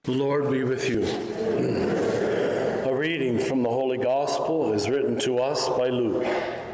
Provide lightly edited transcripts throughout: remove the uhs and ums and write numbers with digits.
The Lord be with you. A reading from the Holy Gospel is written to us by Luke.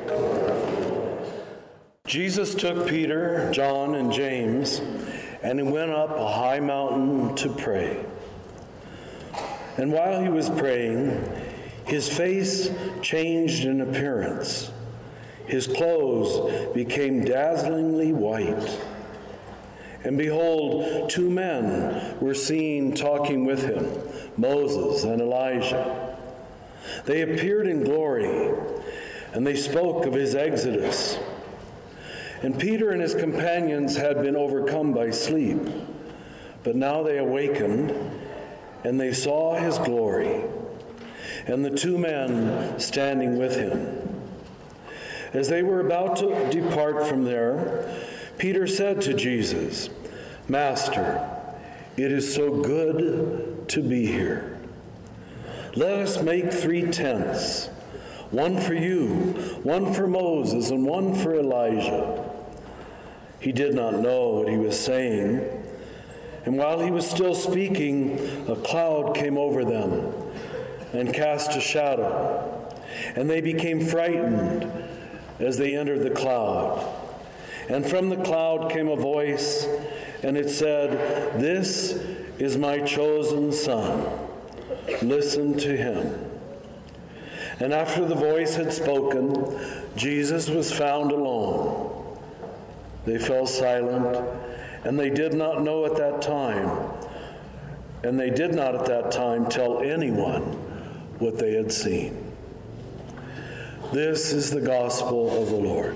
Jesus took Peter, John, and James, and he went up a high mountain to pray. And while he was praying, his face changed in appearance. His clothes became dazzlingly white. And behold, two men were seen talking with him, Moses and Elijah. They appeared in glory, and they spoke of his exodus. And Peter and his companions had been overcome by sleep, but now they awakened, and they saw his glory, and the two men standing with him. As they were about to depart from there, Peter said to Jesus, "Master, it is so good to be here. Let us make 3 tents, one for you, one for Moses, and one for Elijah." He did not know what he was saying, and while he was still speaking, a cloud came over them and cast a shadow, and they became frightened as they entered the cloud. And from the cloud came a voice, and it said, "This is my chosen Son. Listen to him." And after the voice had spoken, Jesus was found alone. They fell silent, and they did not at that time tell anyone what they had seen. This is the gospel of the Lord.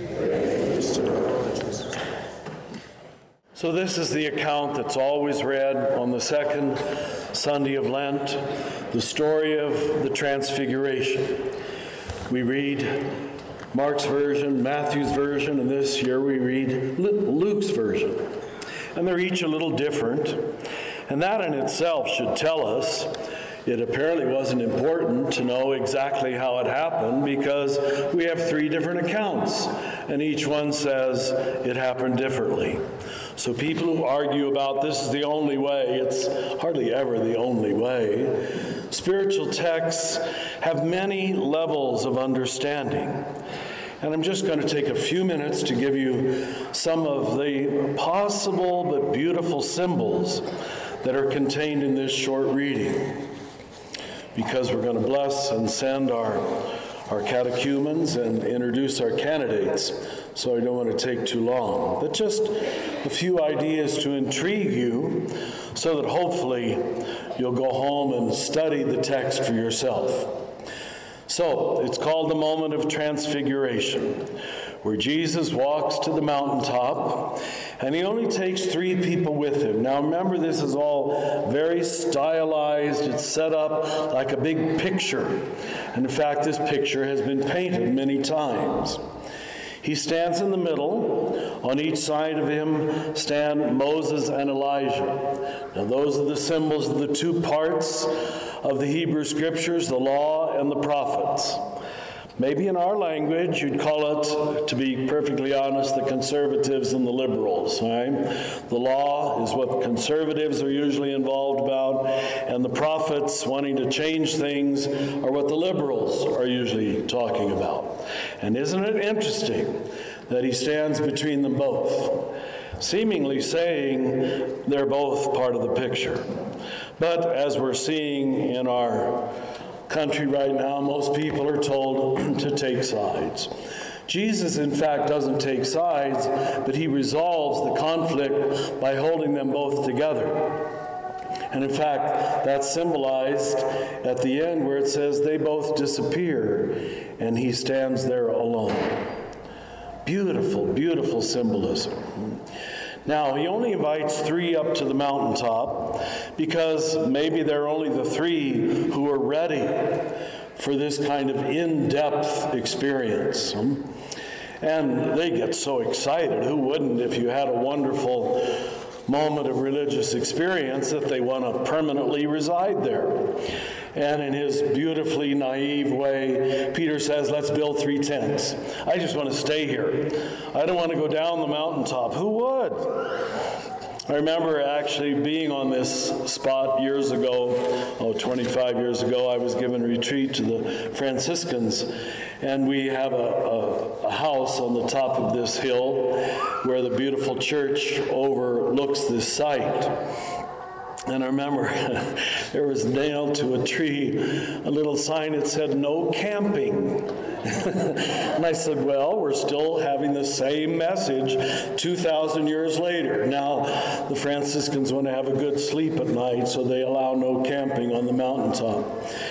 So this is the account that's always read on the second Sunday of Lent, the story of the Transfiguration. We read Mark's version, Matthew's version, and this year we read Luke's version. And they're each a little different, and that in itself should tell us it apparently wasn't important to know exactly how it happened, because we have 3 different accounts, and each one says it happened differently. So people who argue about this is the only way, it's hardly ever the only way. Spiritual texts have many levels of understanding. And I'm just going to take a few minutes to give you some of the possible but beautiful symbols that are contained in this short reading, because we're going to bless and send our catechumens and introduce our candidates, so I don't want to take too long. But just a few ideas to intrigue you so that hopefully you'll go home and study the text for yourself. So, it's called the moment of Transfiguration, where Jesus walks to the mountaintop, and he only takes 3 people with him. Now remember, this is all very stylized. It's set up like a big picture. And in fact, this picture has been painted many times. He stands in the middle. On each side of him stand Moses and Elijah. Now those are the symbols of the 2 parts of the Hebrew Scriptures, the law and the prophets. Maybe in our language you'd call it, to be perfectly honest, the conservatives and the liberals, right? The law is what conservatives are usually involved about, and the prophets wanting to change things are what the liberals are usually talking about. And isn't it interesting that he stands between them both, seemingly saying they're both part of the picture? But as we're seeing in our country right now, most people are told to take sides. Jesus, in fact, doesn't take sides, but he resolves the conflict by holding them both together. And in fact, that's symbolized at the end where it says they both disappear and he stands there alone. Beautiful, beautiful symbolism. Now, he only invites 3 up to the mountaintop because maybe they're only the 3 who are ready for this kind of in-depth experience. And they get so excited. Who wouldn't, if you had a wonderful moment of religious experience, that they want to permanently reside there? And in his beautifully naive way, Peter says, "Let's build 3 tents. I just want to stay here. I don't want to go down the mountaintop." Who would? I remember actually being on this spot years ago, 25 years ago. I was given retreat to the Franciscans, and we have a house on the top of this hill where the beautiful church overlooks this site. And I remember there was nailed to a tree a little sign that said, "No camping." And I said, well, we're still having the same message 2,000 years later. Now, the Franciscans want to have a good sleep at night, so they allow no camping on the mountaintop.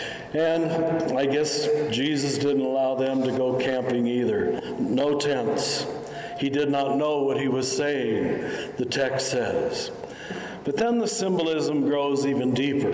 And I guess Jesus didn't allow them to go camping either. No tents. He did not know what he was saying, the text says. But then the symbolism grows even deeper.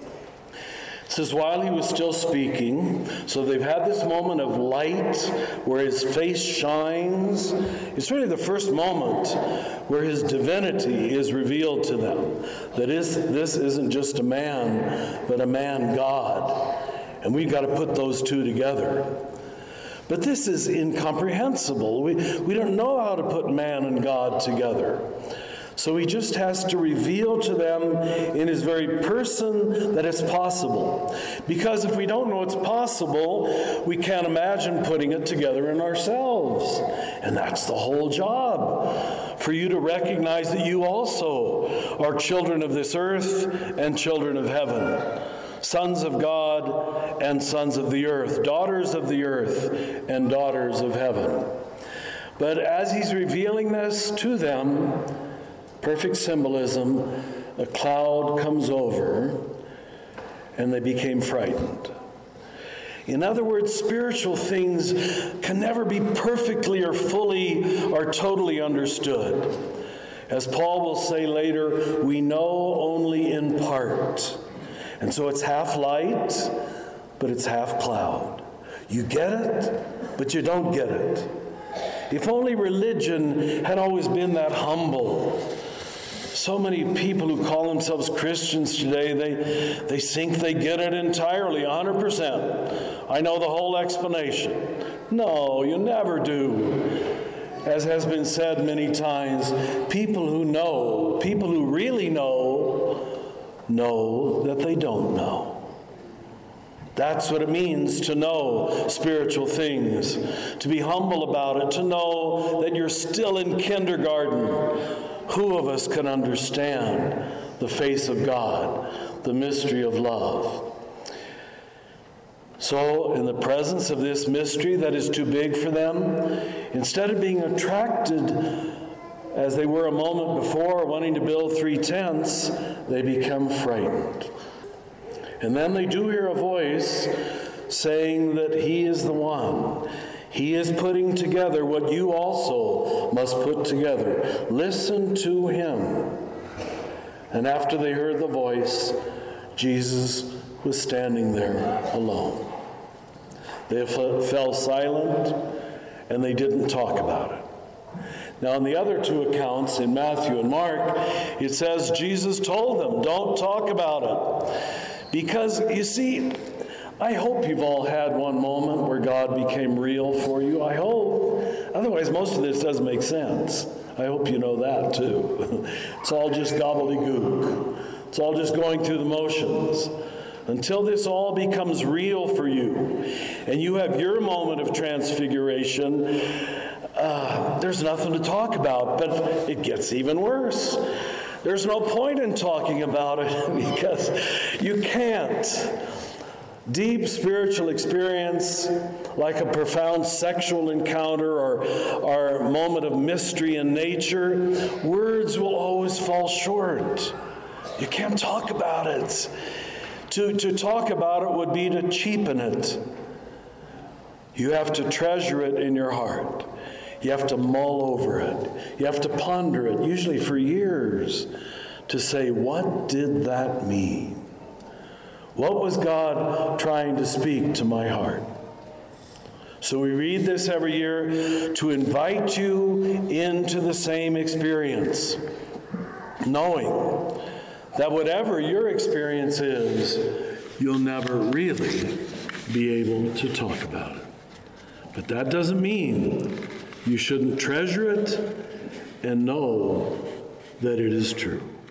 It says, while he was still speaking, so they've had this moment of light where his face shines. It's really the first moment where his divinity is revealed to them. That this isn't just a man, but a man God. And we've got to put those two together. But this is incomprehensible. We don't know how to put man and God together. So he just has to reveal to them in his very person that it's possible. Because if we don't know it's possible, we can't imagine putting it together in ourselves. And that's the whole job, for you to recognize that you also are children of this earth and children of heaven. Sons of God and sons of the earth. Daughters of the earth and daughters of heaven. But as he's revealing this to them, perfect symbolism, a cloud comes over, and they became frightened. In other words, spiritual things can never be perfectly or fully or totally understood. As Paul will say later, we know only in part. And so it's half light, but it's half cloud. You get it, but you don't get it. If only religion had always been that humble. So many people who call themselves Christians today, they think they get it entirely, 100%. I know the whole explanation. No, you never do. As has been said many times, people who really know that they don't know. That's what it means to know spiritual things, to be humble about it, to know that you're still in kindergarten. Who of us can understand the face of God, the mystery of love? So, in the presence of this mystery that is too big for them, instead of being attracted as they were a moment before, wanting to build 3 tents, they become frightened. And then they do hear a voice saying that he is the one. He is putting together what you also must put together. Listen to him. And after they heard the voice, Jesus was standing there alone. They fell silent, and they didn't talk about it. Now, in the other 2 accounts, in Matthew and Mark, it says Jesus told them, don't talk about it. Because, you see, I hope you've all had one moment where God became real for you. I hope. Otherwise, most of this doesn't make sense. I hope you know that, too. It's all just gobbledygook. It's all just going through the motions. Until this all becomes real for you, and you have your moment of transfiguration, there's nothing to talk about, but it gets even worse. There's no point in talking about it because you can't. Deep spiritual experience, like a profound sexual encounter or a moment of mystery in nature, words will always fall short. You can't talk about it. To talk about it would be to cheapen it. You have to treasure it in your heart. You have to mull over it. You have to ponder it, usually for years, to say, what did that mean? What was God trying to speak to my heart? So we read this every year to invite you into the same experience, knowing that whatever your experience is, you'll never really be able to talk about it. But that doesn't mean you shouldn't treasure it and know that it is true.